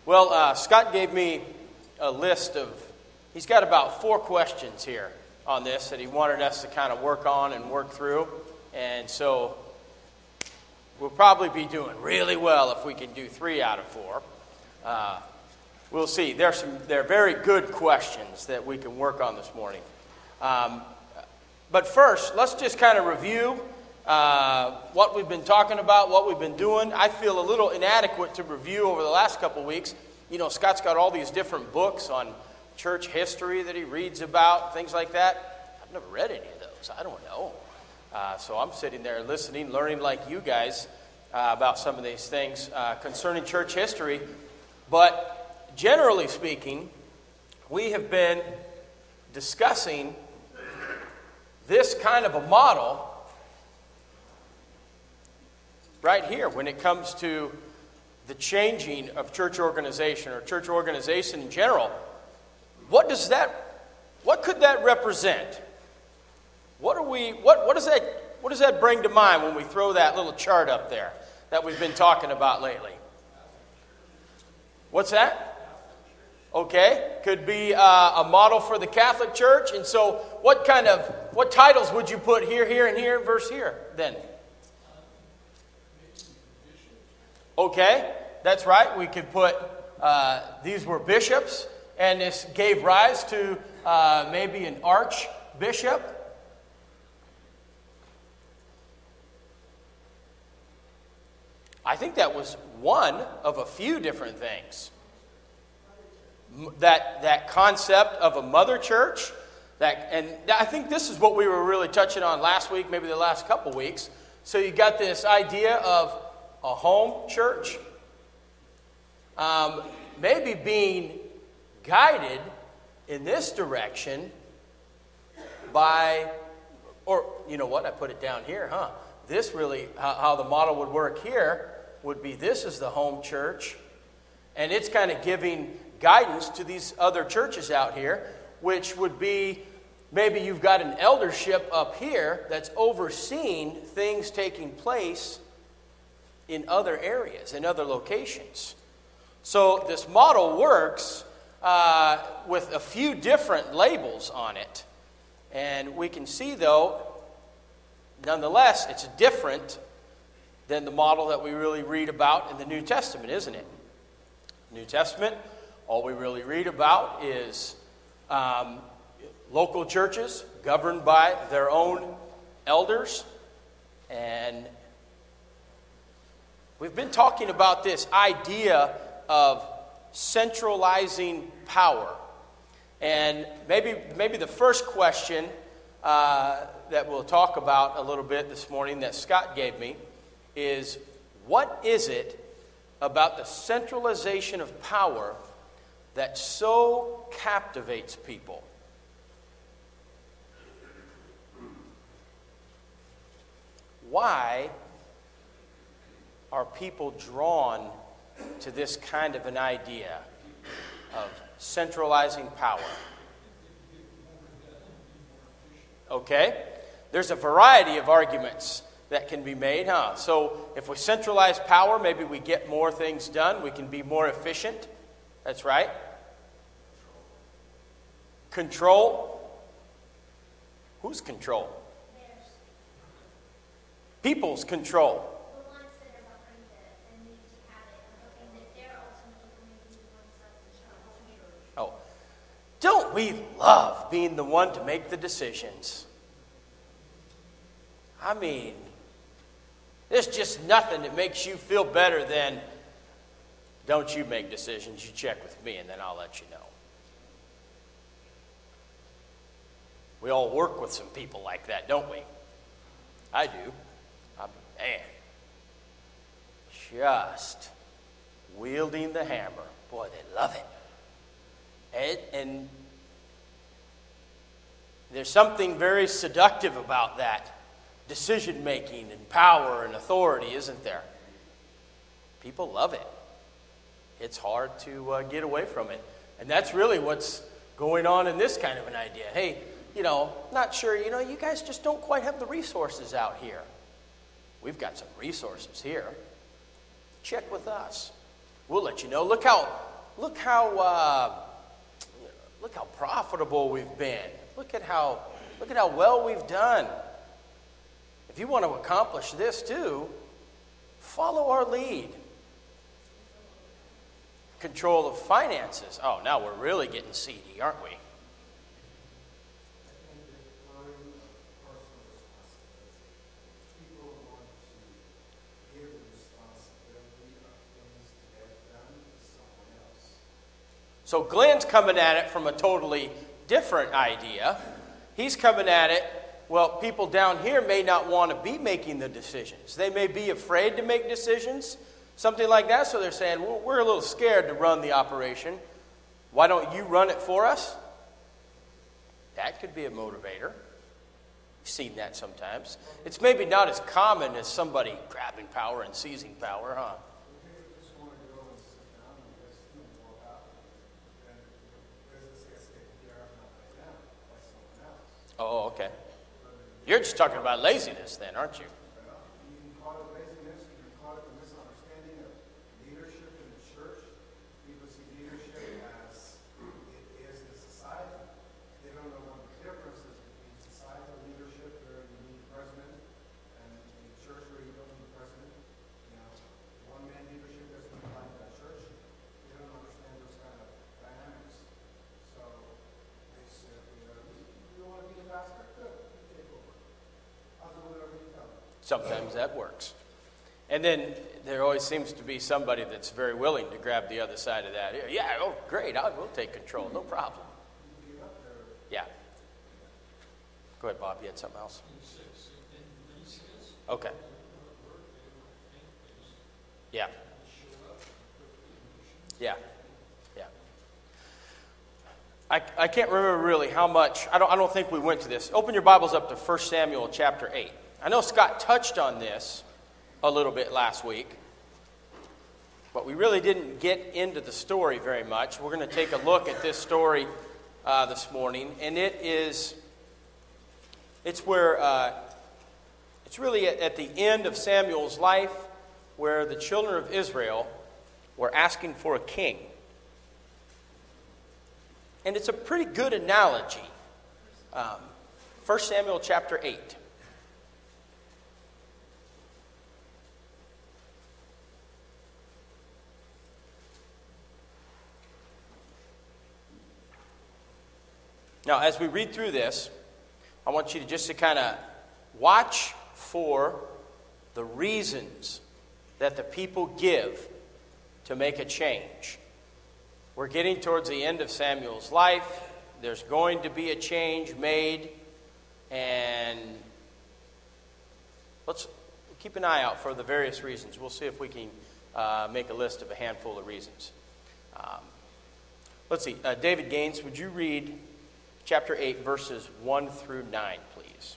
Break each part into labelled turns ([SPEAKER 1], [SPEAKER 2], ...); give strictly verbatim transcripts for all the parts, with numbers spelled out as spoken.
[SPEAKER 1] Well, uh, Scott gave me a list of, he's got about four questions here on this that he wanted us to kind of work on and work through. And so we'll probably be doing really well if we can do three out of four. Uh, we'll see. There's some, they're very good questions that we can work on this morning. Um, but first, let's just kind of review uh, what we've been talking about, what we've been doing. I feel a little inadequate to review over the last couple weeks. You know, Scott's got all these different books on church history that he reads about, things like that. I've never read any of those. I don't know. Uh, so I'm sitting there listening, learning like you guys uh, about some of these things uh, concerning church history. But generally speaking, we have been discussing this kind of a model right here when it comes to the changing of church organization or church organization in general. What does that, what could that represent? What are we, what, what does that, what does that bring to mind when we throw that little chart up there that we've been talking about lately? What's that? Okay, could be uh, a model for the Catholic Church. And so what kind of, what titles would you put here, here, and here, verse here then? Okay, that's right. We could put, uh, these were bishops, and this gave rise to uh, maybe an archbishop. I think that was one of a few different things. That that concept of a mother church, that, and I think this is what we were really touching on last week, maybe the last couple weeks. So you got this idea of a home church, um, maybe being guided in this direction by, or you know what, I put it down here, huh? This really, how, how the model would work here would be this is the home church, and it's kind of giving guidance to these other churches out here, which would be maybe you've got an eldership up here that's overseeing things taking place in other areas, in other locations. So this model works uh, with a few different labels on it. And we can see, though, nonetheless, it's different than the model that we really read about in the New Testament, isn't it? New Testament, all we really read about is um, local churches governed by their own elders. And we've been talking about this idea of centralizing power. And maybe maybe the first question uh, that we'll talk about a little bit this morning that Scott gave me is, what is it about the centralization of power that so captivates people? Why are people drawn to this kind of an idea of centralizing power? Okay, there's a variety of arguments that can be made, huh? So if we centralize power, maybe we get more things done. We can be more efficient. That's right. Control. Whose control? Theirs. People's control.
[SPEAKER 2] The ones that are behind it and need to have it, and hoping that they're ultimately going to be the ones that the church.
[SPEAKER 1] Oh, don't we love being the one to make the decisions? I mean, there's just nothing that makes you feel better than, don't you make decisions, you check with me and then I'll let you know. We all work with some people like that, don't we? I do. I'm, man, just wielding the hammer. Boy, they love it. And, and there's something very seductive about that decision-making and power and authority, isn't there? People love it. It's hard to uh, get away from it. And that's really what's going on in this kind of an idea. Hey, you know, not sure, you know, you guys just don't quite have the resources out here. We've got some resources here. Check with us. We'll let you know. Look how look how uh, look how profitable we've been. Look at how look at how well we've done. If you want to accomplish this too, follow our lead. Control of finances. Oh, now we're really getting seedy, aren't we? So Glenn's coming at it from a totally different idea. He's coming at it, well, people down here may not want to be making the decisions. They may be afraid to make decisions, something like that. So they're saying, well, we're a little scared to run the operation. Why don't you run it for us? That could be a motivator. You've seen that sometimes. It's maybe not as common as somebody grabbing power and seizing power, huh? Oh, okay. You're just talking about laziness then, aren't you?
[SPEAKER 3] You can call it laziness, you can call it a misunderstanding of leadership in the church. People see leadership as it is in society. They don't know what the difference is between societal leadership where you need the president and in the church where you don't need the president. You know, one-man leadership doesn't apply to that church. They don't understand those kind of dynamics. So they say, you know, you want to be a pastor? Good. Take over. I'll do whatever you tell me.
[SPEAKER 1] Sometimes that works. And then there always seems to be somebody that's very willing to grab the other side of that. Yeah, oh, great, I will take control, no problem. Yeah. Go ahead, Bob, you had something else? Okay. Yeah. Yeah. Yeah. I, I can't remember really how much, I don't, I don't think we went to this. Open your Bibles up to First Samuel chapter eight. I know Scott touched on this a little bit last week, but we really didn't get into the story very much. We're going to take a look at this story uh, this morning, and it is, it's where, uh, it's really at, at the end of Samuel's life where the children of Israel were asking for a king. And it's a pretty good analogy. Um, First Samuel chapter eight. Now, as we read through this, I want you to just to kind of watch for the reasons that the people give to make a change. We're getting towards the end of Samuel's life. There's going to be a change made, and let's keep an eye out for the various reasons. We'll see if we can uh, make a list of a handful of reasons. Um, let's see. Uh, David Gaines, would you read chapter eight, verses one through nine, please?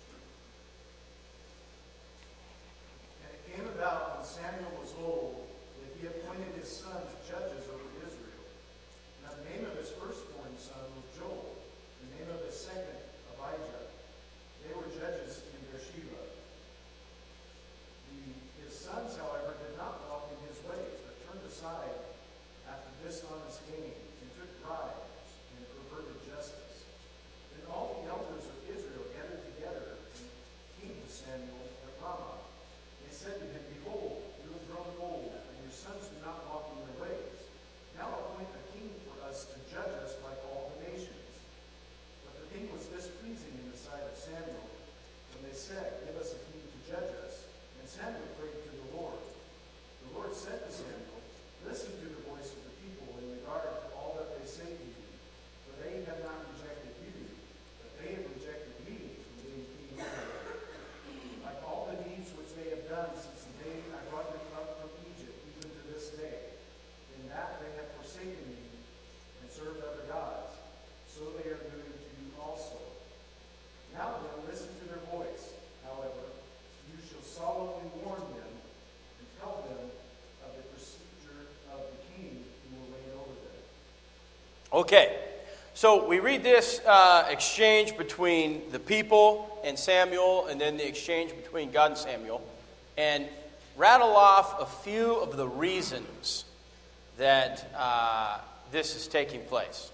[SPEAKER 3] And it came about when Samuel was old that he appointed his sons judges over Israel. Now the name of his firstborn son was Joel, the name of his second Abijah. They were judges in Beersheba. The, his sons, however, did not walk in his ways, but turned aside after dishonest gain and took bribes and perverted justice. Then all the elders of Israel gathered together and came to Samuel at Ramah. They said to him, Behold, you have grown old, and your sons do not walk in your ways. Now appoint a king for us to judge us like all the nations. But the thing was displeasing in the sight of Samuel, when they said, Give us a king to judge us. And Samuel prayed to the Lord. The Lord said to Samuel, Listen to the voice of the people in regard to all that they say to you, for they have not rejected you, but they have rejected me from being king over them. Like all the deeds which they have done since the day I brought them up from Egypt, even to this day, in that they have forsaken me and served other gods, so they are doing to you also. Now then, listen to their voice. However, you shall solemnly warn them and tell them of the procedure of the king who will reign over them.
[SPEAKER 1] Okay, so we read this uh, exchange between the people and Samuel, and then the exchange between God and Samuel, and rattle off a few of the reasons that uh, this is taking place.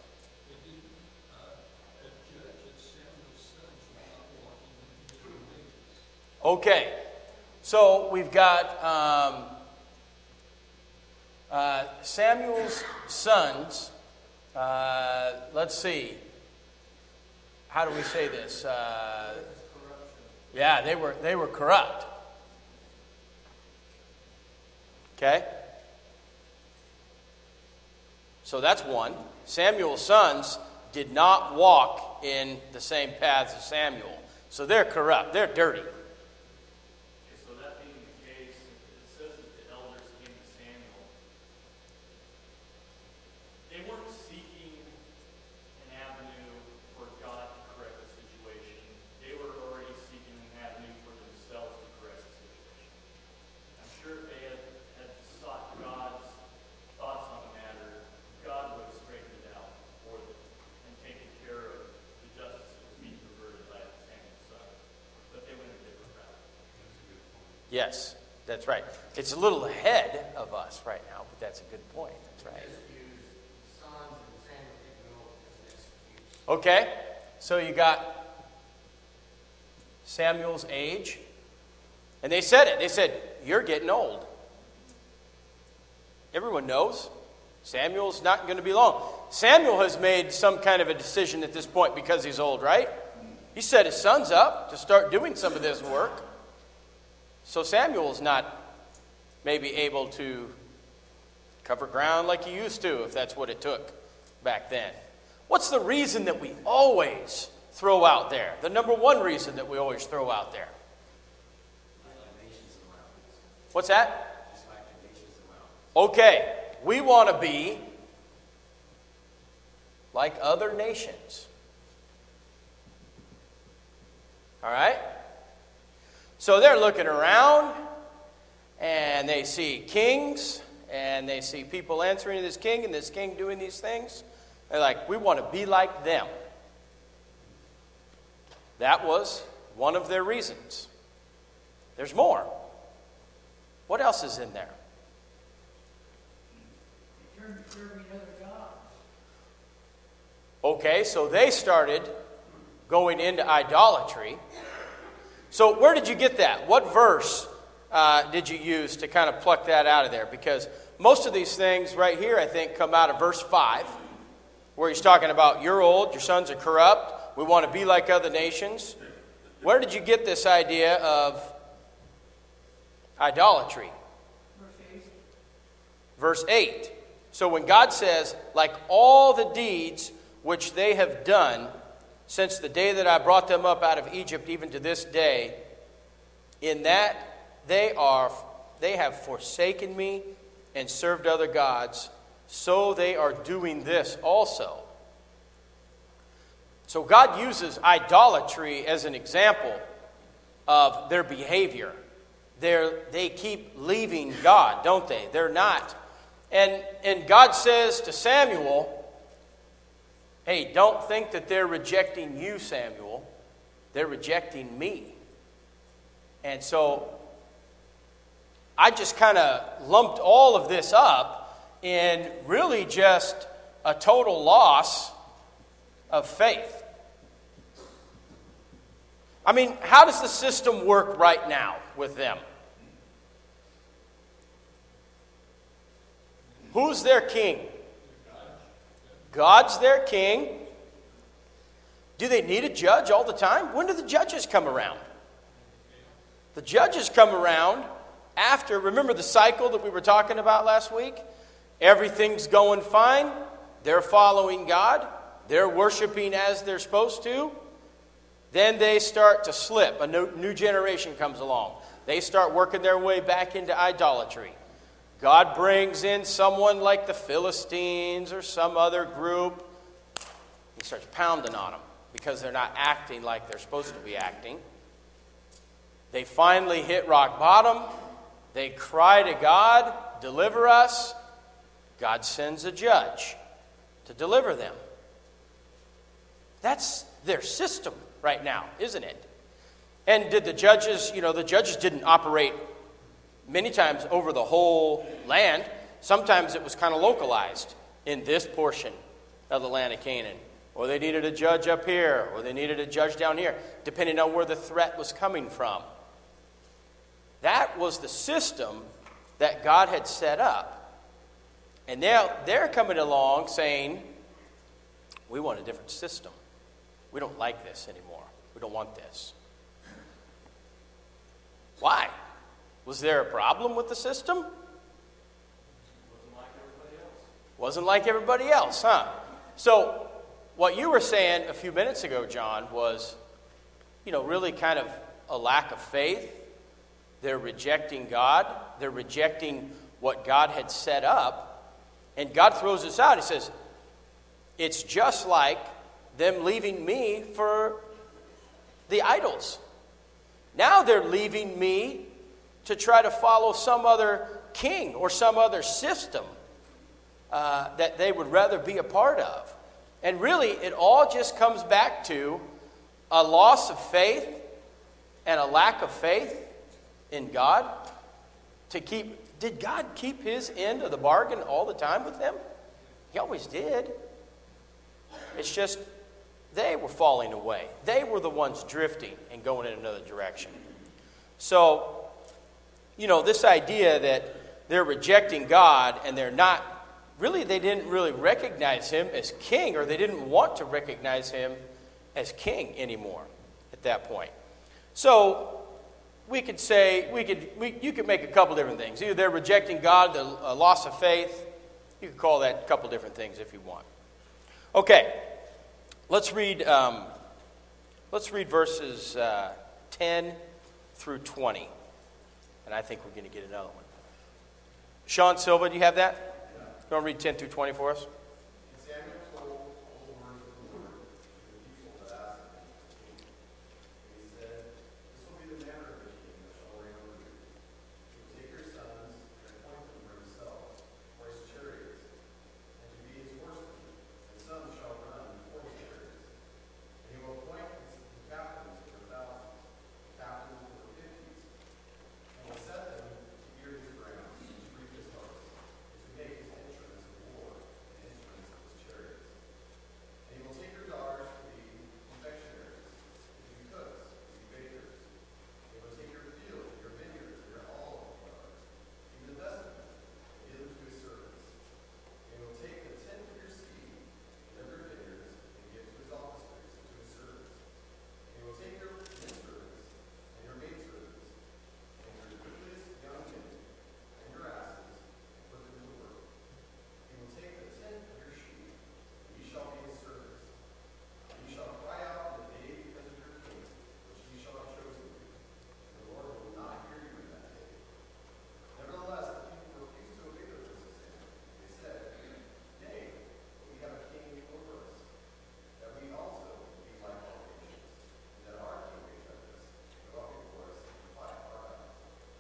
[SPEAKER 1] Okay, so we've got um, uh, Samuel's sons. Uh, let's see. How do we say this? Uh, yeah, they were they were corrupt. Okay. So that's one. Samuel's sons did not walk in the same paths as Samuel, so they're corrupt. They're dirty. Yes, that's right. It's a little ahead of us right now, but that's a good point. That's right. Okay, so you got Samuel's age, and they said it. They said, "You're getting old." Everyone knows Samuel's not going to be long. Samuel has made some kind of a decision at this point because he's old, right? He set his sons up to start doing some of this work. So Samuel's not maybe able to cover ground like he used to, if that's what it took back then. What's the reason that we always throw out there? The number one reason that we always throw out there. What's that? Okay, we want to be like other nations. All right? So they're looking around, and they see kings, and they see people answering to this king, and this king doing these things. They're like, we want to be like them. That was one of their reasons. There's more. What else is in there?
[SPEAKER 4] They turned to serving other gods.
[SPEAKER 1] Okay, so they started going into idolatry. So where did you get that? What verse uh, did you use to kind of pluck that out of there? Because most of these things right here, I think, come out of verse five, where he's talking about, you're old, your sons are corrupt, we want to be like other nations. Where did you get this idea of idolatry?
[SPEAKER 4] Verse eight.
[SPEAKER 1] Verse eight. So when God says, like all the deeds which they have done since the day that I brought them up out of Egypt, even to this day, in that they are they have forsaken me and served other gods, so they are doing this also. So God uses idolatry as an example of their behavior. They're, they keep leaving God, don't they? They're not. And, and God says to Samuel, hey, don't think that they're rejecting you, Samuel. They're rejecting me. And so I just kind of lumped all of this up in really just a total loss of faith. I mean, how does the system work right now with them? Who's their king? God's their king. Do they need a judge all the time? When do the judges come around? The judges come around after, remember the cycle that we were talking about last week? Everything's going fine. They're following God. They're worshiping as they're supposed to. Then they start to slip. A new, new generation comes along. They start working their way back into idolatry. God brings in someone like the Philistines or some other group. He starts pounding on them because they're not acting like they're supposed to be acting. They finally hit rock bottom. They cry to God, deliver us. God sends a judge to deliver them. That's their system right now, isn't it? And did the judges, you know, the judges didn't operate many times over the whole land. sometimes it was kind of localized in this portion of the land of Canaan. Or they needed a judge up here, or they needed a judge down here, depending on where the threat was coming from. That was the system that God had set up. And now they're coming along saying, we want a different system. We don't like this anymore. We don't want this. Why? Was there a problem with the system?
[SPEAKER 3] Wasn't like everybody else.
[SPEAKER 1] Wasn't like everybody else, huh? So what you were saying a few minutes ago, John, was, you know, really kind of a lack of faith. They're rejecting God. They're rejecting what God had set up. And God throws this out. He says, it's just like them leaving me for the idols. Now they're leaving me to try to follow some other king or some other system uh, that they would rather be a part of. And really, it all just comes back to a loss of faith and a lack of faith in God. To keep, did God keep his end of the bargain all the time with them? He always did. It's just they were falling away. They were the ones drifting and going in another direction. So, you know, this idea that they're rejecting God and they're not, really they didn't really recognize him as king, or they didn't want to recognize him as king anymore at that point. So we could say, we could, we, you could make a couple different things. Either they're rejecting God, the uh, loss of faith. You could call that a couple different things if you want. Okay, let's read. Um, let's read verses uh, ten through twenty, and I think we're going to get another one. Sean Silva, do you have that?
[SPEAKER 3] Yeah.
[SPEAKER 1] You want to read ten through twenty for us?
[SPEAKER 3] Samuel told all the words of the Lord to the people that asked him. And he said, "This will be the manner of the king that shall reign over you. He will take your sons and appoint them for himself, for his chariots, and to be his horsemen, and some shall run before his chariots. And he will appoint his captains for thousands, captains for fifties, and will set them to ear his ground, and to reap his harvest, and to make his instruments of war and instruments of his chariots. And he will take your daughters to be confectionaries, to be cooks, to be bakers. He will take your fields, your vineyards, and your olive yards, even the best of them, and give them to his servants. And he will take the tenth of your seed, and of your vineyards, and give to his officers and to his servants. And he will take your menservants and your maidservants, and your goodliest young men, and your asses, and put them to work. He will take the tenth of your sheep, and ye shall be his servants. And ye shall cry out in the day because of your king, which ye shall have chosen you. And the Lord will not hear you in that day. Nevertheless, the people refused to obey the voice of Samuel. They said, Nay, but we have a king over us, that we also be like all nations, and that our king may judge us, and go up before us and fight our battles.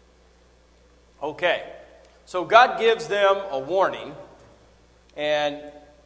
[SPEAKER 1] Okay, so God gives them a warning, and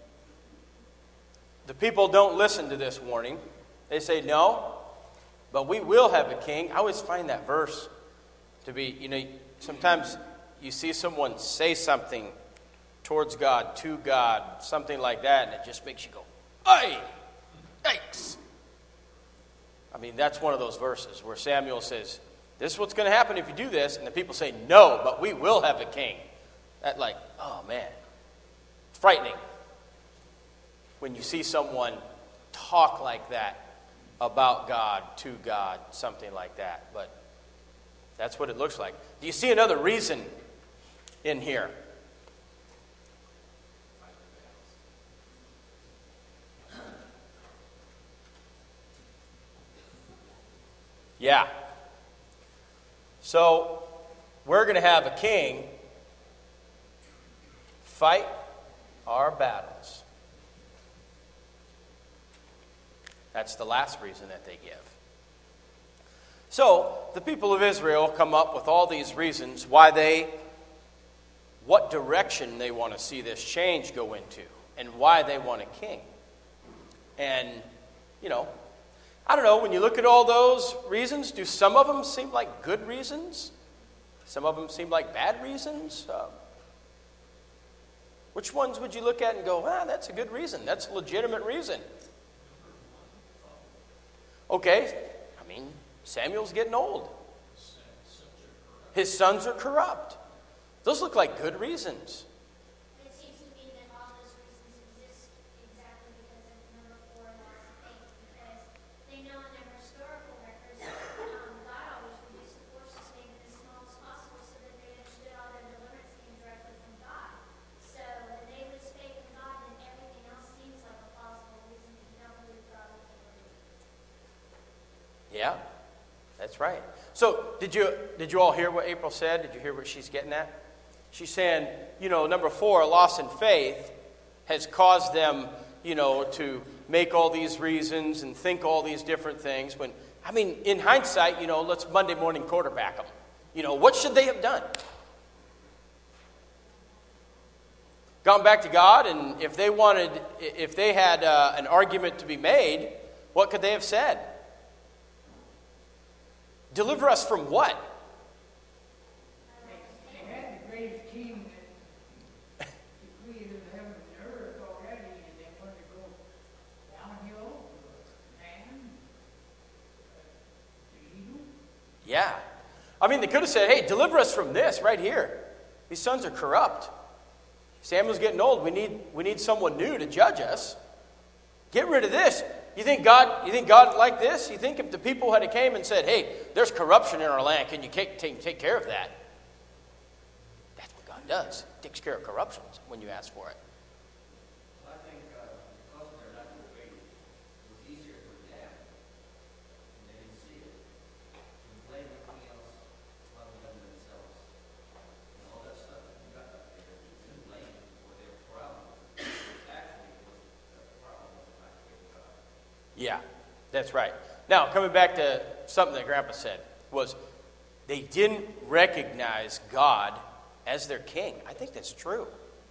[SPEAKER 1] the people don't listen to this warning. They say, no, but we will have a king. I always find that verse to be, you know, sometimes you see someone say something towards God, to God, something like that, and it just makes you go, hey, yikes. I mean, that's one of those verses where Samuel says, this is what's going to happen if you do this, and the people say, no, but we will have a king. That like, oh man, it's frightening when you see someone talk like that about God, to God, something like that. But that's what it looks like. Do you see another reason in here? Yeah. So, we're going to have a king fight our battles. That's the last reason that they give. So, the people of Israel come up with all these reasons why they, what direction they want to see this change go into, and why they want a king. And, you know, I don't know, when you look at all those reasons, do some of them seem like good reasons? Some of them seem like bad reasons? Uh, Which ones would you look at and go, ah, that's a good reason. That's a legitimate reason. Okay, I mean, Samuel's getting old. His sons are corrupt. Those look like good reasons.
[SPEAKER 2] It seems to me that all those reasons exist exactly because of number four, loss of faith, because they know in their historical records, um, God always reduced the forces, made them as small as possible so that they understood all their deliverance came directly from God. So when they lose faith in God, then everything else seems like a plausible reason that you don't believe God was able to.
[SPEAKER 1] Yeah, that's right. So did you did you all hear what April said? Did you hear what she's getting at? She's saying, you know, number four, loss in faith has caused them, you know, to make all these reasons and think all these different things. When, I mean, in hindsight, you know, let's Monday morning quarterback them. You know, what should they have done? Gone back to God, and if they wanted, if they had uh, an argument to be made, what could they have said? Deliver us from what?
[SPEAKER 4] They had the greatest king that created heaven and earth already, and they wanted to go downhill for man, to evil.
[SPEAKER 1] Yeah. I mean, they could have said, hey, deliver us from this right here. These sons are corrupt. Samuel's getting old. We need, we need someone new to judge us. Get rid of this. You think God, you think God like this? You think if the people had came and said, hey, there's corruption in our land, can you take, take, take care of that? That's what God does. He takes care of corruption when you ask for it.
[SPEAKER 5] Well, I think uh, because of their natural faith, it was easier for them, and they didn't see it, to blame everything else rather than themselves. And all that stuff that you got up there, to blame for their problem. Actually, it was the problem was the lack of faith in God.
[SPEAKER 1] Yeah, that's right. Now, coming back to something that Grandpa said, was they didn't recognize God as their king. I think that's true.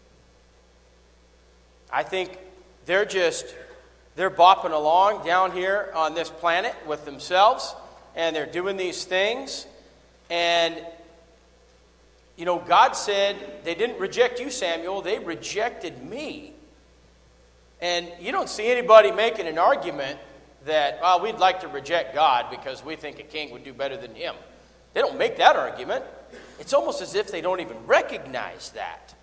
[SPEAKER 1] I think they're just, they're bopping along down here on this planet with themselves, and they're doing these things. And, you know, God said, they didn't reject you, Samuel, they rejected me. And you don't see anybody making an argument that, well, we'd like to reject God because we think a king would do better than him. They don't make that argument. It's almost as if they don't even recognize that.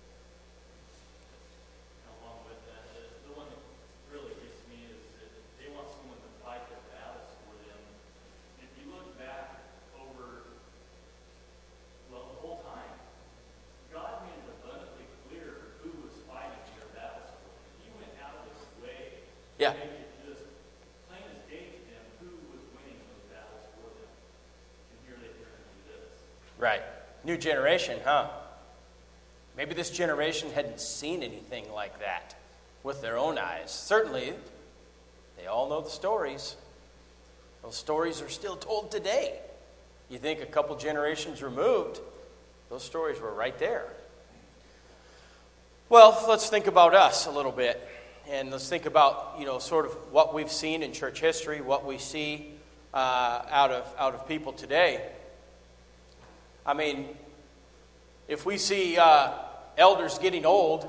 [SPEAKER 6] Along with that, the, the one that really gets me is that they want someone to fight their battles for them. If you look back over, well, the whole time, God made it abundantly clear who was fighting their battles for them. He went out of his way
[SPEAKER 1] Yeah.
[SPEAKER 6] to make it just plain as day to them who was winning those battles for them. And here they turn and do this.
[SPEAKER 1] Right. New generation, huh? Maybe this generation hadn't seen anything like that with their own eyes. Certainly, they all know the stories. Those stories are still told today. You think a couple generations removed, those stories were right there. Well, let's think about us a little bit. And let's think about, you know, sort of what we've seen in church history, what we see uh, out of out of people today. I mean, if we see uh, elders getting old,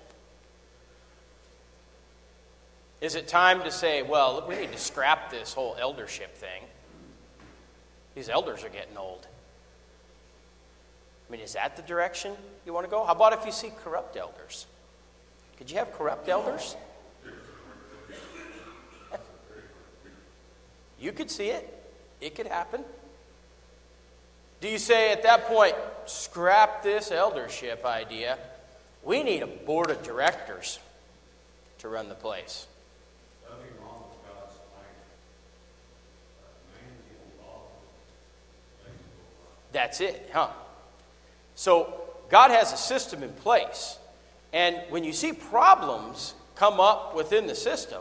[SPEAKER 1] is it time to say, well, we need to scrap this whole eldership thing? These elders are getting old. I mean, is that the direction you want to go? How about if you see corrupt elders? Could you have corrupt elders? You could see it. It could happen. Do you say at that point, scrap this eldership idea? We need a board of directors to run the place.
[SPEAKER 7] Nothing wrong with God's plan. Man get involved. Things go wrong.
[SPEAKER 1] That's it, huh? So God has a system in place. And when you see problems come up within the system,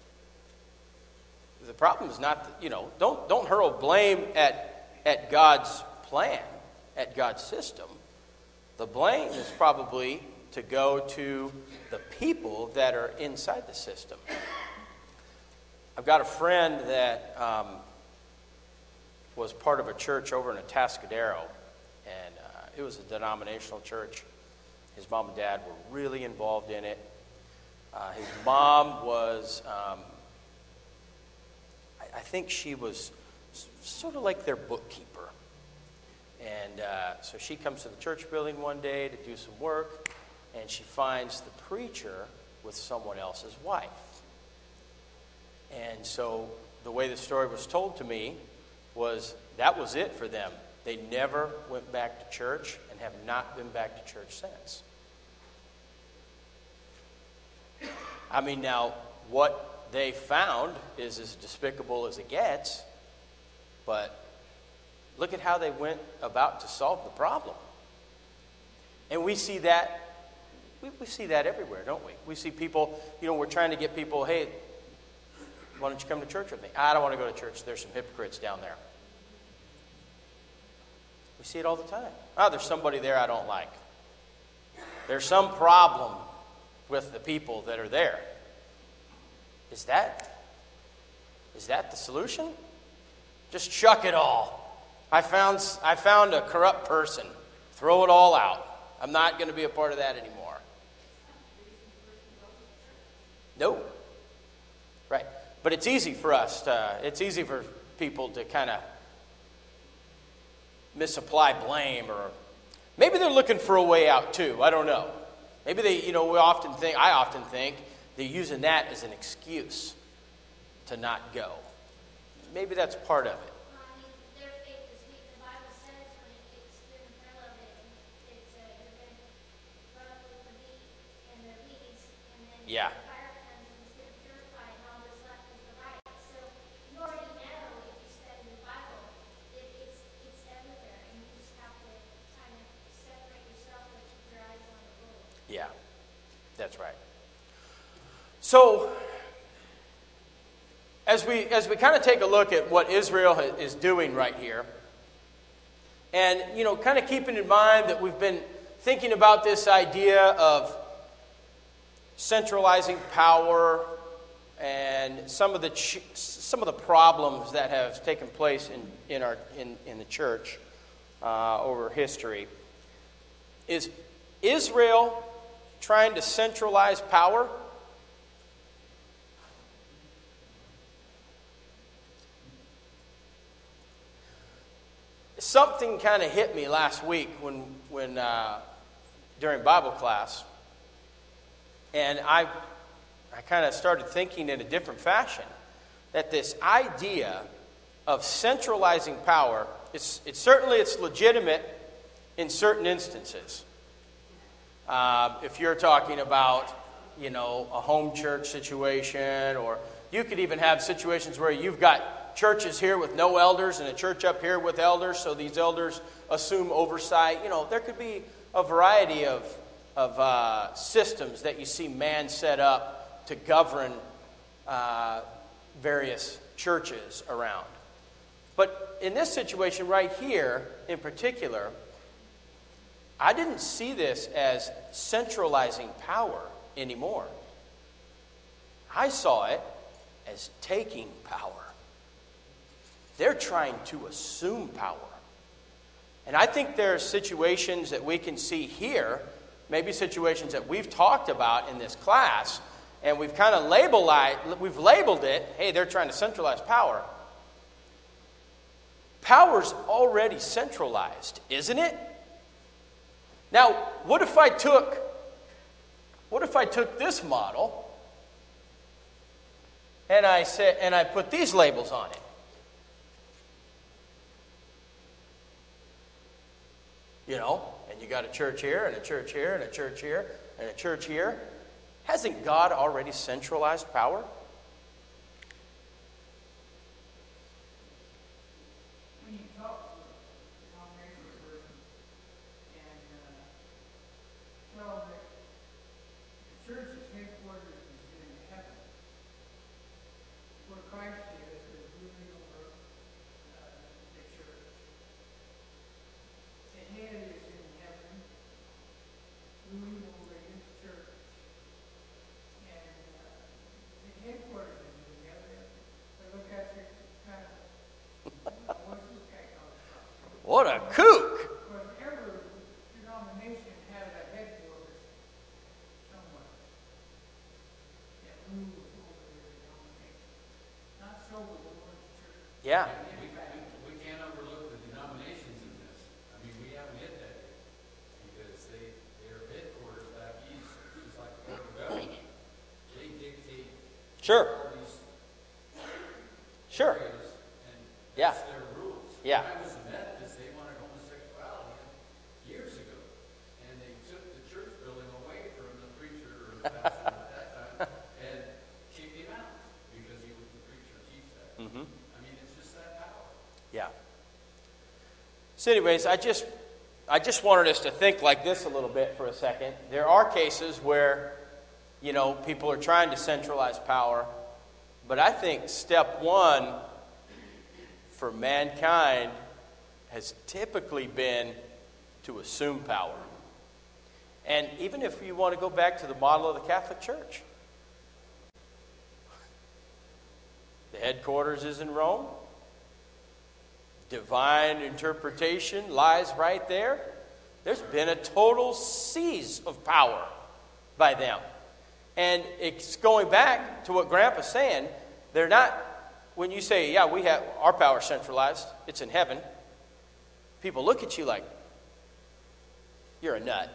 [SPEAKER 1] the problem is not, you know, don't, don't hurl blame at, at God's plan, at God's system. The blame is probably to go to the people that are inside the system. I've got a friend that um, was part of a church over in Atascadero, and uh, it was a denominational church. His mom and dad were really involved in it. Uh, his mom was, um, I, I think she was s- sort of like their bookkeeper. And uh, so she comes to the church building one day to do some work, and she finds the preacher with someone else's wife. And so the way the story was told to me was that was it for them. They never went back to church and have not been back to church since. I mean, now, what they found is as despicable as it gets, but look at how they went about to solve the problem. And we see that, we, we see that everywhere, don't we? We see people, you know, we're trying to get people, hey, why don't you come to church with me? I don't want to go to church. There's some hypocrites down there. We see it all the time. Oh, there's somebody there I don't like. There's some problem with the people that are there. Is that, is that the solution? Just chuck it all. I found, I found a corrupt person. Throw it all out. I'm not going to be a part of that anymore. No. Right. But it's easy for us to, it's easy for people to kind of misapply blame, or maybe they're looking for a way out too. I don't know. Maybe they, you know, we often think, I often think, they're using that as an excuse to not go. Maybe that's part of it.
[SPEAKER 2] Well, I mean, their faith is weak. The Bible says when it gets through the middle of it, it's uh, you're going to rub up with the wheat and the weeds, and then
[SPEAKER 1] Yeah.
[SPEAKER 2] the fire comes and it's going to purify, and all that's left is the right. So you already know, if you study the Bible, that it's it's everywhere, and you just have to kind of separate yourself and keep your eyes on the Lord.
[SPEAKER 1] Yeah, that's right. So, as we as we kind of take a look at what Israel ha- is doing right here, and, you know, kind of keeping in mind that we've been thinking about this idea of centralizing power and some of the ch- some of the problems that have taken place in in our in, in the church uh, over history, is Israel trying to centralize power? Something kind of hit me last week when, when uh, during Bible class, and I, I kind of started thinking in a different fashion that this idea of centralizing power, it's, it's certainly it's legitimate in certain instances. Uh, if you're talking about, you know, a home church situation, or you could even have situations where you've got churches here with no elders and a church up here with elders, so these elders assume oversight. You know, there could be a variety of, of uh, systems that you see man set up to govern uh, various churches around. But in this situation right here, in particular, I didn't see this as centralizing power anymore. I saw it as taking power. They're trying to assume power. And I think there are situations that we can see here, maybe situations that we've talked about in this class, and we've kind of labeled, we've labeled it, hey, they're trying to centralize power. Power's already centralized, isn't it? Now, what if I took, what if I took this model and I said, and I put these labels on it? You know, and you got a church here, and a church here, and a church here, and a church here. Hasn't God already centralized power?
[SPEAKER 4] When you talk to a denominational person and uh, tell them that the church's headquarters is in heaven, where Christ is, is ruling over uh, the church. The head is in heaven, ruling over his church. And uh, the headquarters is in heaven. They look at you kind of, what's this guy coming from?
[SPEAKER 1] What a kook!
[SPEAKER 4] Because every denomination has a headquarters
[SPEAKER 1] Yeah.
[SPEAKER 7] We, we, we can't overlook the denominations in this. I mean, we haven't hit that yet. Because they, their headquarters back east, just like the federal government, they dictate
[SPEAKER 1] Sure.
[SPEAKER 7] all these
[SPEAKER 1] Sure.
[SPEAKER 7] areas, and
[SPEAKER 1] Yeah.
[SPEAKER 7] that's their rules.
[SPEAKER 1] Yeah.
[SPEAKER 7] When I was a Methodist, they wanted homosexuality years ago, and they took the church building away from the preacher or the pastor at that time and kicked him out because he was the preacher teach that.
[SPEAKER 1] Mm-hmm.
[SPEAKER 7] I mean, it's just that power.
[SPEAKER 1] Yeah. So anyways, I just I just wanted us to think like this a little bit for a second. There are cases where, you know, people are trying to centralize power, but I think step one for mankind has typically been to assume power. And even if you want to go back to the model of the Catholic Church, the headquarters is in Rome. Divine interpretation lies right there. There's been a total seize of power by them. And it's going back to what Grandpa's saying. They're not, when you say, yeah, we have our power centralized, it's in heaven, people look at you like, you're a nut.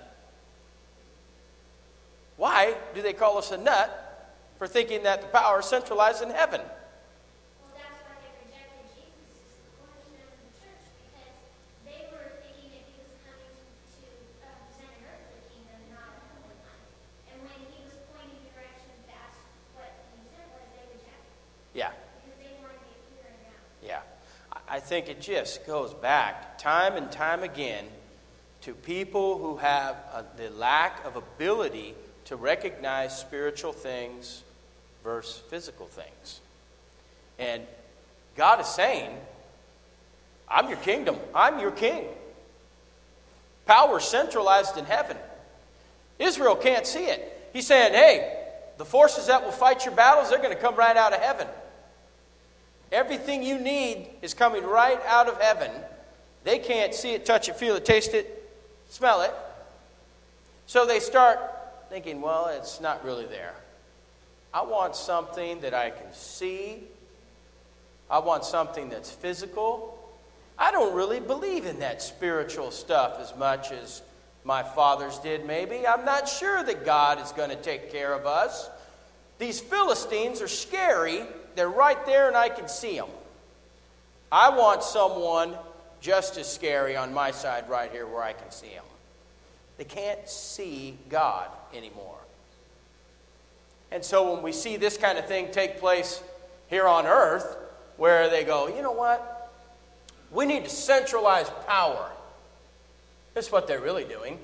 [SPEAKER 1] Why do they call us a nut for thinking that the power is centralized in heaven?
[SPEAKER 2] Well, that's why they rejected Jesus as the cornerstone of the church, because they were thinking that he was coming to uh, present an earthly kingdom, not a heavenly one. And when he was pointing directions, that's what he said was they rejected,
[SPEAKER 1] Yeah.
[SPEAKER 2] because they wanted to get clear and now.
[SPEAKER 1] Yeah, I I think it just goes back time and time again to people who have uh, the lack of ability to recognize spiritual things versus physical things. And God is saying, I'm your kingdom. I'm your king. Power centralized in heaven. Israel can't see it. He's saying, hey, the forces that will fight your battles, they're going to come right out of heaven. Everything you need is coming right out of heaven. They can't see it, touch it, feel it, taste it, smell it. So they start thinking, well, it's not really there. I want something that I can see. I want something that's physical. I don't really believe in that spiritual stuff as much as my fathers did, maybe. I'm not sure that God is going to take care of us. These Philistines are scary. They're right there and I can see them. I want someone just as scary on my side right here where I can see them. They can't see God anymore. And so when we see this kind of thing take place here on earth, where they go, you know what? We need to centralize power. That's what they're really doing.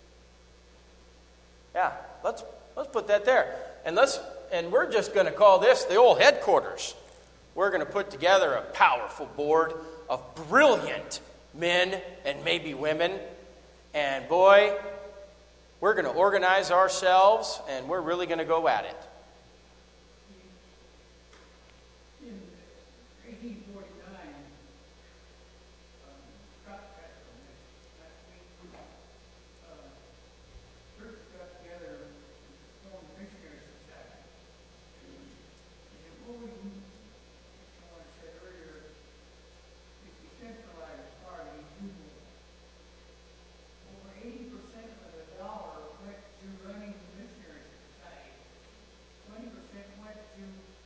[SPEAKER 1] Yeah, let's let's put that there. And let's and we're just going to call this the old headquarters. We're going to put together a powerful board of brilliant men and maybe women. And boy, we're going to organize ourselves and we're really going to go at it.
[SPEAKER 4] In eighteen forty-nine, um, Scott passed on this last week. Uh, Church got together and formed a missionary society. And what we, someone said earlier, if you centralize part of you, over eighty percent of the dollar went to running the missionary society. Twenty percent went to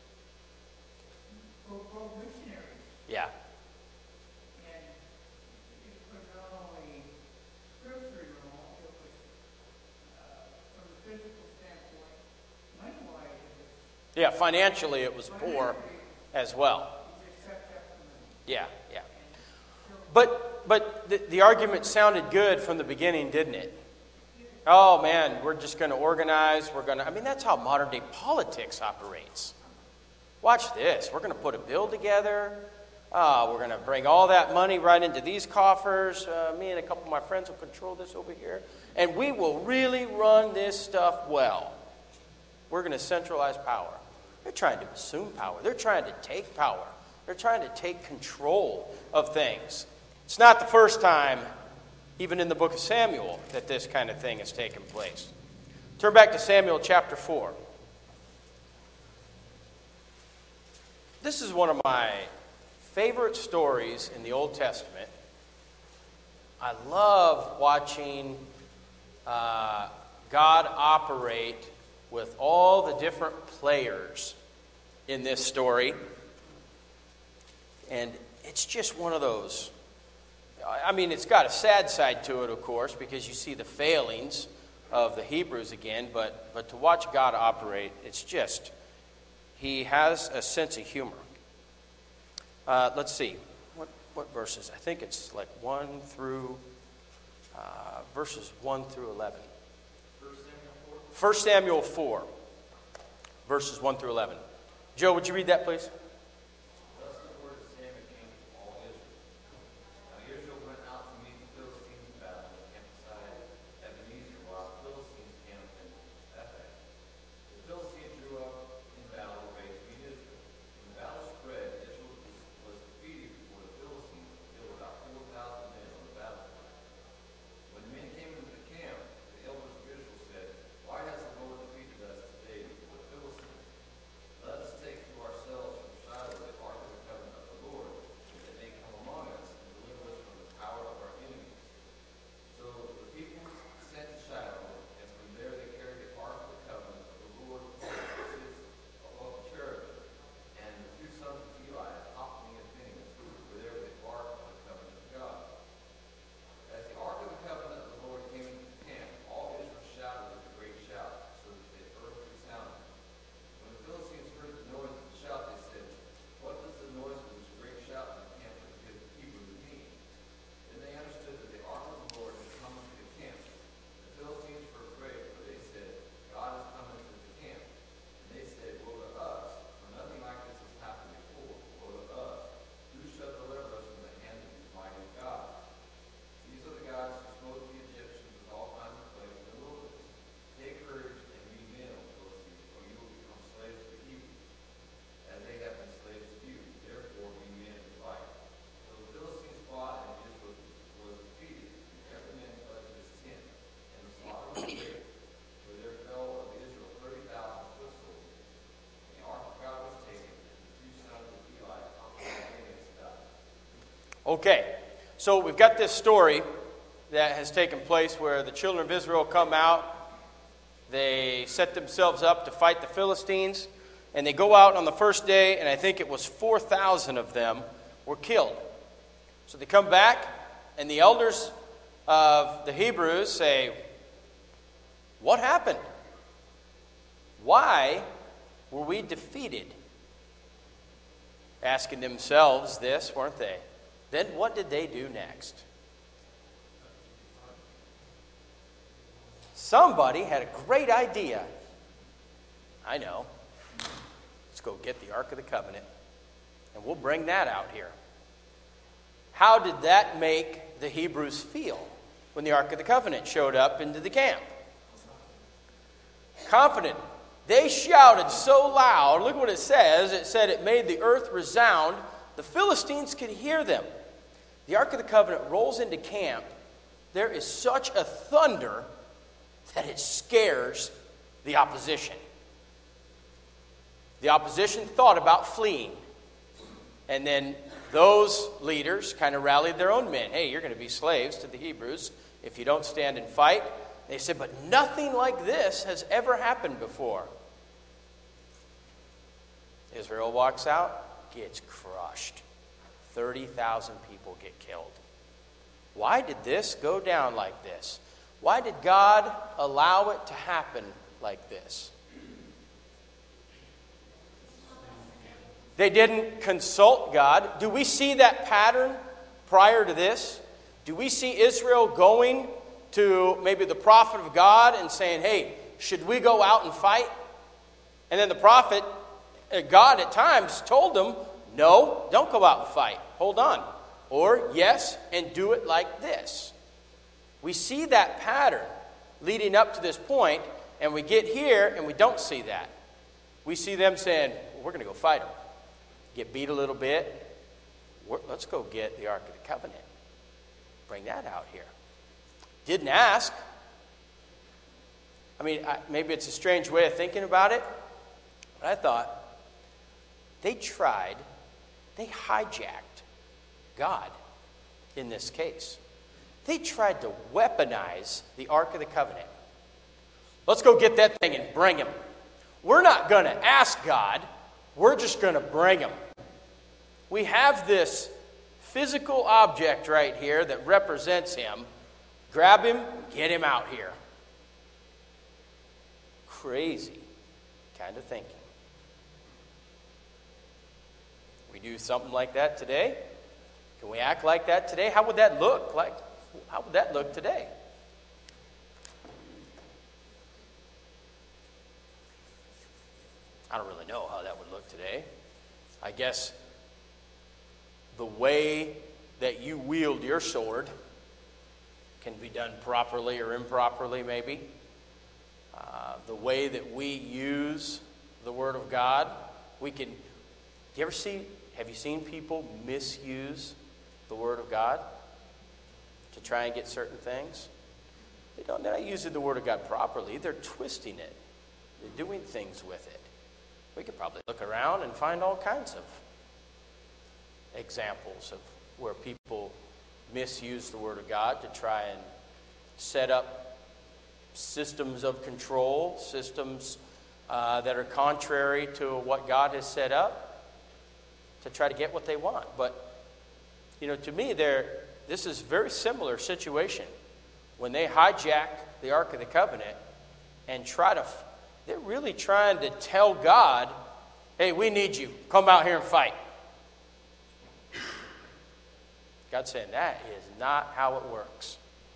[SPEAKER 4] for, for missionaries.
[SPEAKER 1] Yeah.
[SPEAKER 4] And it was not only scripturally wrong, it was, uh, from a physical standpoint, money-wise, it was
[SPEAKER 1] Yeah, financially it was poor as well.
[SPEAKER 4] you just sucked up the money.
[SPEAKER 1] Yeah, yeah. But but the, the argument sounded good from the beginning, didn't it? Oh man, we're just going to organize. We're going to. I mean, that's how modern day politics operates. Watch this. We're going to put a bill together. Uh, we're going to bring all that money right into these coffers. Uh, me and a couple of my friends will control this over here, and we will really run this stuff well. We're going to centralize power. They're trying to assume power. They're trying to take power. They're trying to take control of things. It's not the first time, even in the book of Samuel, that this kind of thing has taken place. Turn back to Samuel chapter four. This is one of my favorite stories in the Old Testament. I love watching uh, God operate with all the different players in this story. And it's just one of those. I mean, it's got a sad side to it, of course, because you see the failings of the Hebrews again. But, but to watch God operate, it's just, he has a sense of humor. Uh, let's see. What, what verses? I think it's like one through, uh, verses one through eleven. First Samuel four, verses one through eleven. Joe, would you read that, please?
[SPEAKER 5] Thus the word of Samuel came to all Israel. Now Israel went out to meet the Philistines in battle and camped beside Ebenezer, while the Philistines camped in Bethel. The Philistines drew up in battle array to meet Israel. When the battle spread, Israel was defeated before the Philistines, and killed about four thousand men on the battlefield. When the men came into the camp, the elders of Israel said, "Why has the Lord defeated us today before the Philistines? Let us take to ourselves from Shiloh the ark of the covenant of the Lord, that it may come among us and deliver us from the power of our enemies." So the people sent to Shiloh, and from there they carried the ark of the covenant of the Lord, which sits above the cherubim. And the two sons of Eli, Hophni and Phinehas, were there with the ark of the covenant of God. As the ark of the covenant of the Lord came into the camp, all Israel shouted with a great shout, so that the earth resounded. When the Philistines heard the noise of the shout, they said, "What does the noise of this great shout in the camp of the Hebrews mean?" Then they understood that the ark of the Lord had come into the camp. The Philistines were afraid, for they said, "God has come into the camp." And they said, "Woe to us, for nothing like this has happened before. Woe to us! Who shall deliver us from the hand of these mighty gods? These are the gods who smote the Egyptians with all kinds of plagues in the wilderness. Take courage and be men, O Philistines, or you will become slaves to the Hebrews, as they have been slaves to you. Therefore be men and fight." So the Philistines fought, and Israel was defeated, and every man fled to his tent, and the slaughter was great. For there fell of Israel thirty thousand foot soldiers. And the ark of God was taken, and the two sons of Eli, Hophni and Phinehas, died.
[SPEAKER 1] Okay, so we've got this story that has taken place where the children of Israel come out. They set themselves up to fight the Philistines. And they go out on the first day, and I think it was four thousand of them were killed. So they come back, and the elders of the Hebrews say, "What happened? Why were we defeated?" Asking themselves this, weren't they? Then what did they do next? Somebody had a great idea. I know. Let's go get the Ark of the Covenant, and we'll bring that out here. How did that make the Hebrews feel when the Ark of the Covenant showed up into the camp? Confident. They shouted so loud. Look what it says. It said it made the earth resound. The Philistines could hear them. The Ark of the Covenant rolls into camp. There is such a thunder that it scares the opposition. The opposition thought about fleeing. And then those leaders kind of rallied their own men. Hey, you're going to be slaves to the Hebrews if you don't stand and fight. They said, but nothing like this has ever happened before. Israel walks out, gets crushed. thirty thousand people get killed. Why did this go down like this? Why did God allow it to happen like this? They didn't consult God. Do we see that pattern prior to this? Do we see Israel going to maybe the prophet of God and saying, hey, should we go out and fight? And then the prophet, God at times told them, no, don't go out and fight. Hold on. Or, yes, and do it like this. We see that pattern leading up to this point, and we get here and we don't see that. We see them saying, well, we're going to go fight them. Get beat a little bit. We're, let's go get the Ark of the Covenant. Bring that out here. Didn't ask. I mean, I, maybe it's a strange way of thinking about it, but I thought they tried, they hijacked God in this case. They tried to weaponize the Ark of the Covenant. Let's go get that thing and bring him. We're not going to ask God. We're just going to bring him. We have this physical object right here that represents him. Grab him, get him out here. Crazy kind of thinking. We do something like that today? Can we act like that today? How would that look like? How would that look today? I don't really know how that would look today. I guess the way that you wield your sword can be done properly or improperly, maybe. Uh, the way that we use the Word of God, we can. Do you ever see? Have you seen people misuse the Word of God to try and get certain things? They don't. They're not using the Word of God properly. They're twisting it. They're doing things with it. We could probably look around and find all kinds of examples of where people misuse the Word of God to try and set up systems of control, systems uh, that are contrary to what God has set up to try to get what they want. But, you know, to me, there this is a very similar situation when they hijack the Ark of the Covenant and try to, they're really trying to tell God, hey, we need you. Come out here and fight. God's saying that is not how it works.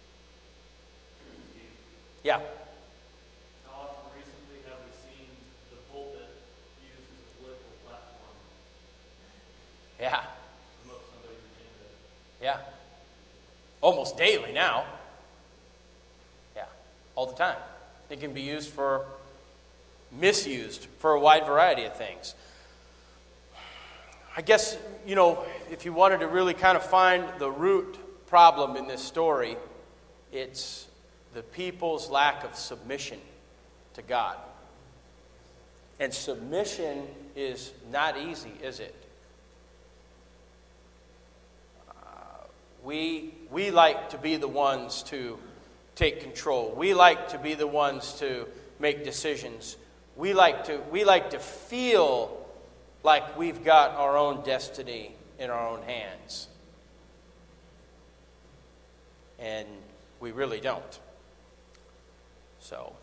[SPEAKER 1] Yeah.
[SPEAKER 6] How often recently have we seen the pulpit used as a political platform?
[SPEAKER 1] Yeah.
[SPEAKER 6] To promote somebody's agenda.
[SPEAKER 1] Yeah. Almost daily now. Yeah. All the time. It can be used for, misused for a wide variety of things. I guess, you know, if you wanted to really kind of find the root problem in this story, it's the people's lack of submission to God. And submission is not easy, is it? Uh, we, we like to be the ones to take control. We like to be the ones to make decisions. We like to, we like to feel like we've got our own destiny in our own hands. And we really don't. So,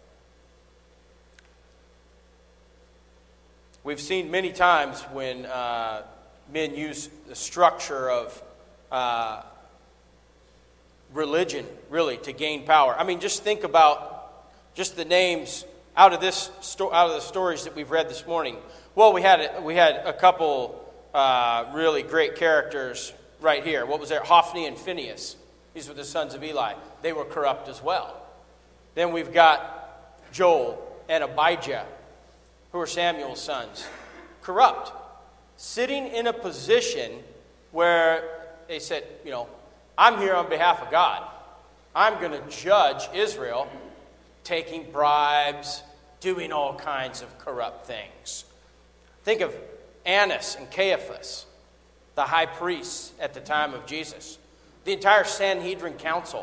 [SPEAKER 1] we've seen many times when uh, men use the structure of uh, religion, really, to gain power. I mean, just think about just the names out of this sto- out of the stories that we've read this morning. Well, we had a, we had a couple uh, really great characters right here. What was there? Hophni and Phinehas. These were the sons of Eli. They were corrupt as well. Then we've got Joel and Abijah, who are Samuel's sons. Corrupt. Sitting in a position where they said, you know, I'm here on behalf of God. I'm going to judge Israel, taking bribes, doing all kinds of corrupt things. Think of Annas and Caiaphas, the high priests at the time of Jesus. The entire Sanhedrin council.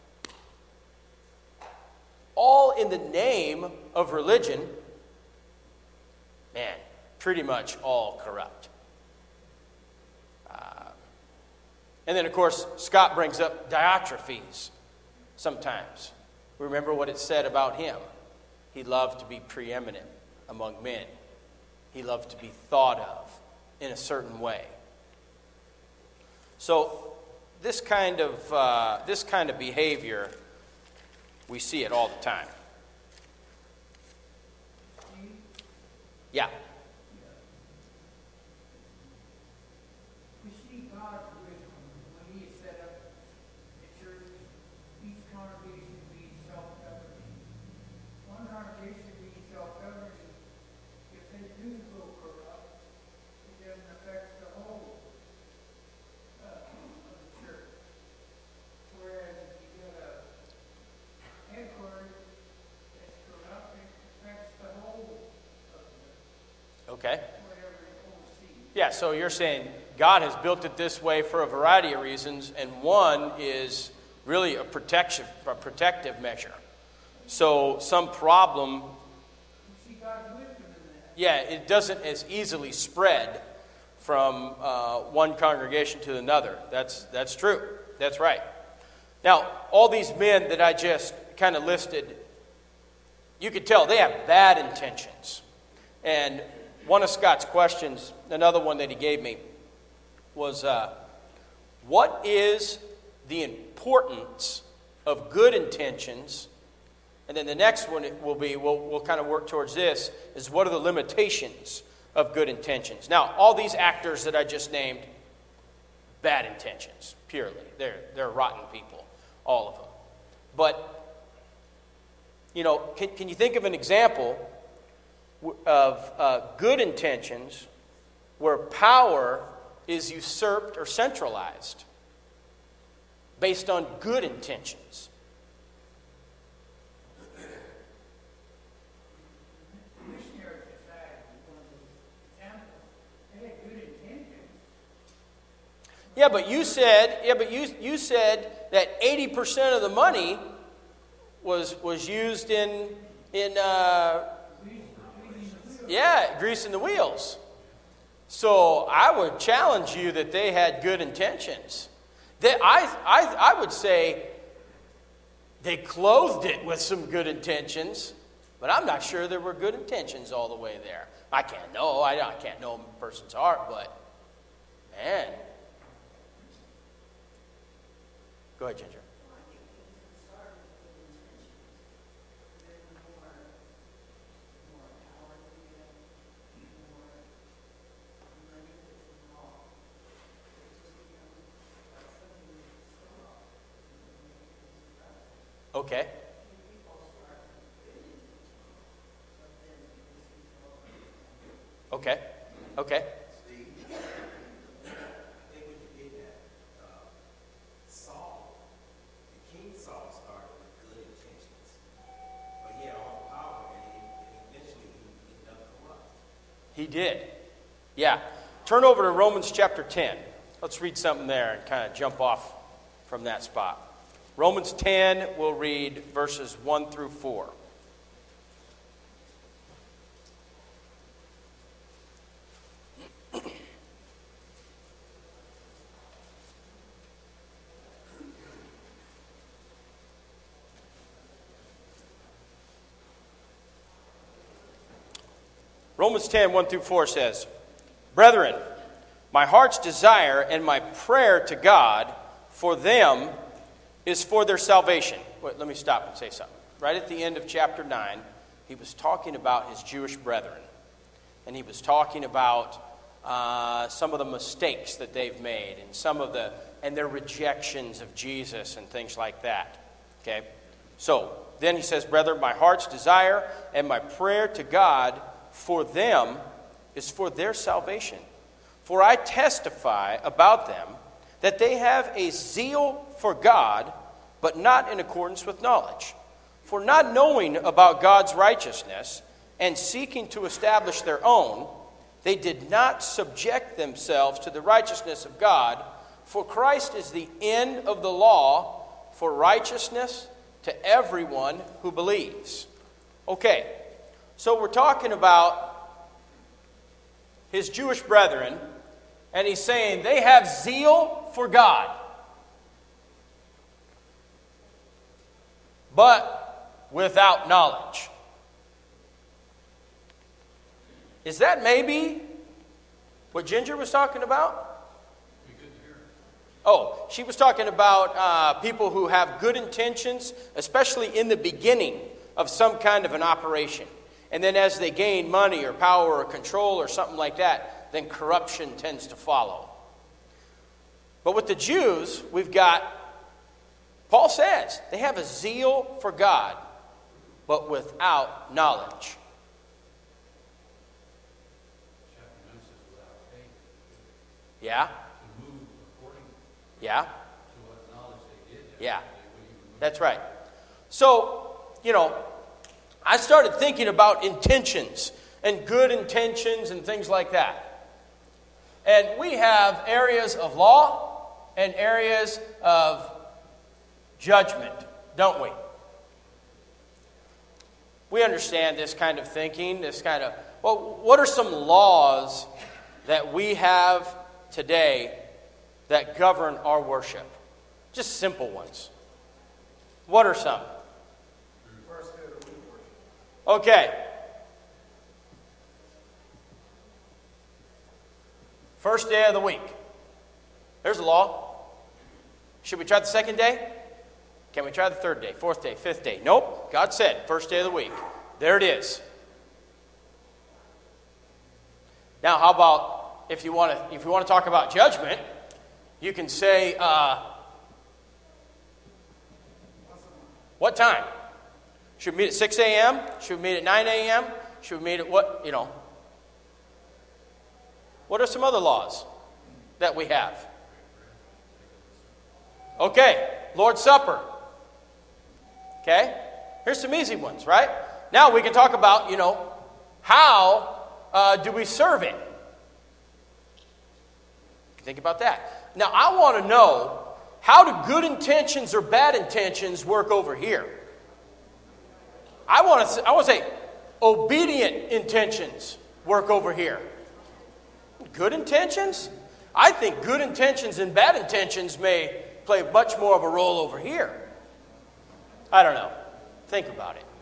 [SPEAKER 1] All in the name of religion. Man, pretty much all corrupt. Uh, and then, of course, Scott brings up Diotrephes sometimes. Remember what it said about him. He loved to be preeminent among men. He loved to be thought of in a certain way. So this kind of uh, this kind of behavior, we see it all the time. Yeah.
[SPEAKER 4] We see God's wisdom when He set up the church, each congregation being self-governing. One congregation being self-governing, if they do go corrupt, it doesn't affect the whole uh, of the church. Whereas if you get a headquarters that's corrupt, it affects the whole of the
[SPEAKER 1] Okay.
[SPEAKER 4] whatever it oversees.
[SPEAKER 1] Yeah, so you're saying God has built it this way for a variety of reasons, and one is really a protection, a protective measure. So some problem,
[SPEAKER 4] See God's wisdom in that.
[SPEAKER 1] yeah, it doesn't as easily spread from uh, one congregation to another. That's that's true. That's right. Now, all these men that I just kind of listed, you could tell they have bad intentions. And one of Scott's questions, another one that he gave me, was uh, what is the importance of good intentions? And then the next one will be, we'll, we'll kind of work towards this, is what are the limitations of good intentions? Now, all these actors that I just named, bad intentions, purely. They're, they're rotten people, all of them. But, you know, can, can you think of an example of uh, good intentions where power is usurped or centralized based on good intentions?
[SPEAKER 4] Missionary society is one of those examples. They had good intentions.
[SPEAKER 1] Yeah, but you said, yeah, but you you said that eighty percent of the money was was used in in uh, yeah, greasing the wheels. So I would challenge you that they had good intentions. That I I I would say they clothed it with some good intentions, but I'm not sure there were good intentions all the way there. I can't know. I, I can't know a person's heart, but man. Go ahead, Ginger. Okay. Okay. Okay.
[SPEAKER 8] Steve, I think what you're getting at, uh, Saul, the King Saul started with good intentions, but he had all the power, and, he, and eventually he ended up corrupt.
[SPEAKER 1] He did. Yeah. Turn over to Romans chapter ten. Let's read something there and kind of jump off from that spot. Romans ten, we'll read verses one through four. Romans ten, one through four says, Brethren, my heart's desire and my prayer to God for them is for their salvation. Wait, let me stop and say something. Right at the end of chapter nine, he was talking about his Jewish brethren. And he was talking about uh, some of the mistakes that they've made and some of the, and their rejections of Jesus and things like that. Okay? So, then he says, Brethren, my heart's desire and my prayer to God for them is for their salvation. For I testify about them that they have a zeal for God, but not in accordance with knowledge. For not knowing about God's righteousness and seeking to establish their own, they did not subject themselves to the righteousness of God. For Christ is the end of the law for righteousness to everyone who believes. Okay, so we're talking about his Jewish brethren, and he's saying they have zeal for God, but without knowledge. Is that maybe what Ginger was talking about?
[SPEAKER 7] We couldn't hear her.
[SPEAKER 1] Oh, she was talking about uh, people who have good intentions, especially in the beginning of some kind of an operation. And then as they gain money or power or control or something like that, then corruption tends to follow. But with the Jews, we've got, Paul says, they have a zeal for God, but without knowledge.
[SPEAKER 7] Chapter nine says without faith.
[SPEAKER 1] Yeah?
[SPEAKER 7] To move according
[SPEAKER 1] Yeah?
[SPEAKER 7] to what knowledge they did have,
[SPEAKER 1] Yeah.
[SPEAKER 7] they would even move.
[SPEAKER 1] That's right. So, you know, I started thinking about intentions and good intentions and things like that. And we have areas of law and areas of judgment, don't we? We understand this kind of thinking, this kind of, well, what are some laws that we have today that govern our worship? Just simple ones. What are some?
[SPEAKER 3] First day of the week worship.
[SPEAKER 1] Okay. First day of the week. There's a law. Should we try the second day? Can we try the third day, fourth day, fifth day? Nope. God said, first day of the week. There it is. Now, how about if you want to if you want to talk about judgment, you can say, uh, what time? Should we meet at six a.m.? Should we meet at nine a.m.? Should we meet at what, you know? What are some other laws that we have? Okay, Lord's Supper. Okay, here's some easy ones, right? Now we can talk about, you know, how uh, do we serve it? Think about that. Now I want to know, how do good intentions or bad intentions work over here? I want to I want to say, obedient intentions work over here. Good intentions? I think good intentions and bad intentions may play much more of a role over here. I don't know. Think about it.